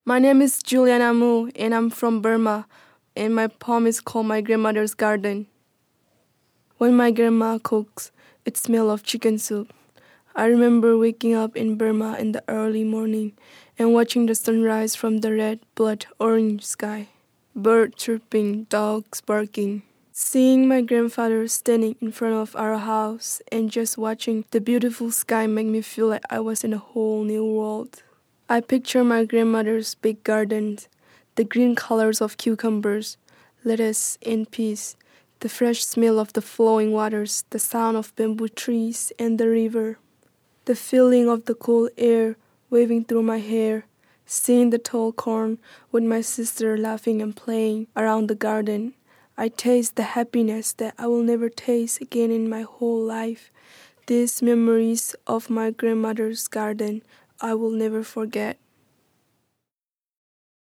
My name is Juliana Mu and I'm from Burma, and my poem is called My Grandmother's Garden. When my grandma cooks, it smells of chicken soup. I remember waking up in Burma in the early morning and watching the sunrise from the red blood orange sky. Birds chirping, dogs barking. Seeing my grandfather standing in front of our house and just watching the beautiful sky made me feel like I was in a whole new world. I picture my grandmother's big garden, the green colors of cucumbers, lettuce, and peas, the fresh smell of the flowing waters, the sound of bamboo trees and the river, the feeling of the cool air waving through my hair, seeing the tall corn with my sister laughing and playing around the garden. I taste the happiness that I will never taste again in my whole life. These memories of my grandmother's garden I will never forget.